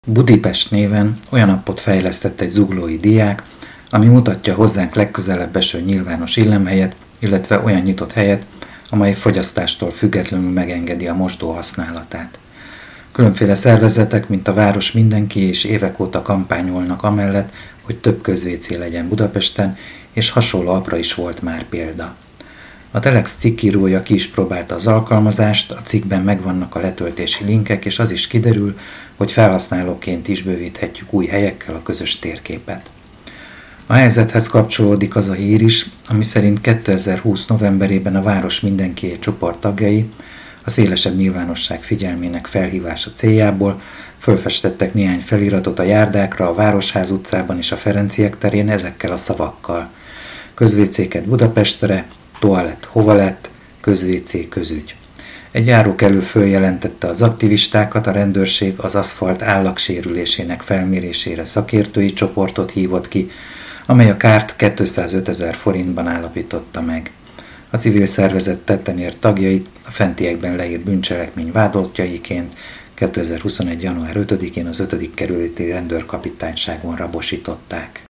Budipest néven olyan appot fejlesztett egy zuglói diák, ami mutatja hozzánk legközelebb eső nyilvános illemhelyet, illetve olyan nyitott helyet, amely fogyasztástól függetlenül megengedi a mosdó használatát. Különféle szervezetek, mint a Város Mindenki és évek óta kampányolnak amellett, hogy több közvécé legyen Budapesten, és hasonló appra is volt már példa. A Telex cikkírója ki is próbálta az alkalmazást, a cikkben megvannak a letöltési linkek, és az is kiderül, hogy felhasználóként is bővíthetjük új helyekkel a közös térképet. A helyzethez kapcsolódik az a hír is, ami szerint 2020. novemberében a Város Mindenki csoport tagjai a szélesebb nyilvánosság figyelmének felhívása céljából fölfestettek néhány feliratot a járdákra, a Városház utcában és a Ferenciek terén ezekkel a szavakkal: közvécéket Budapestre, toalett hova lett, közvécé közügy. Egy járókelő följelentette az aktivistákat, a rendőrség az aszfalt állagsérülésének felmérésére szakértői csoportot hívott ki, amely a kárt 205 000 forintban állapította meg. A civil szervezet tetten ért tagjait a fentiekben leírt bűncselekmény vádlottjaiként 2021. január 5-én az 5. kerületi rendőrkapitányságon rabosították.